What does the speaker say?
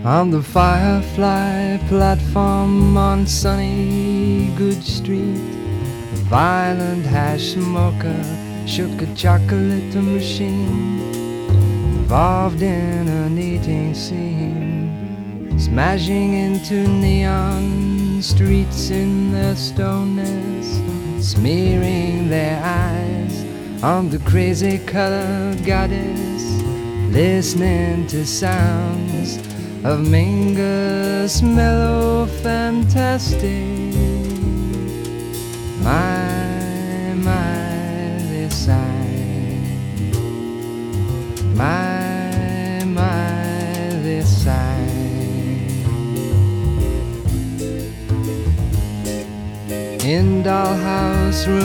On the Firefly platform on sunny Good Street, a violent hash smoker shook a chocolate machine, involved in an eating scene, smashing into neon streets in their stoneness, smearing their eyes on the crazy colored goddess, listening to sounds of Mingus mellow fantastic. My, they sigh. My, they sigh. In dollhouse room